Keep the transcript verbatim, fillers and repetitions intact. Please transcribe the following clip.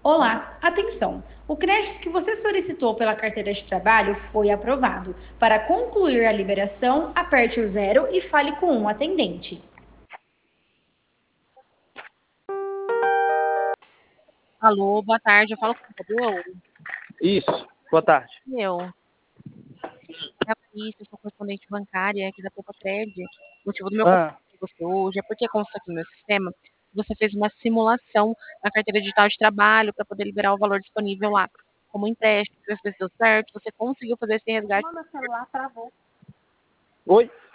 Olá, atenção! O crédito que você solicitou pela carteira de trabalho foi aprovado. Para concluir a liberação, aperte o zero e fale com um atendente. Alô, boa tarde, eu falo com o Tadeu? Isso, boa tarde. Meu, é a Patrícia, eu sou correspondente bancária aqui da Pepacred. O motivo do meu contato Ah, com você hoje é porque consta aqui no meu sistema, você fez uma simulação na carteira digital de trabalho para poder liberar o valor disponível lá. Como empréstimo, se as pessoas certo, você conseguiu fazer esse resgate. oi?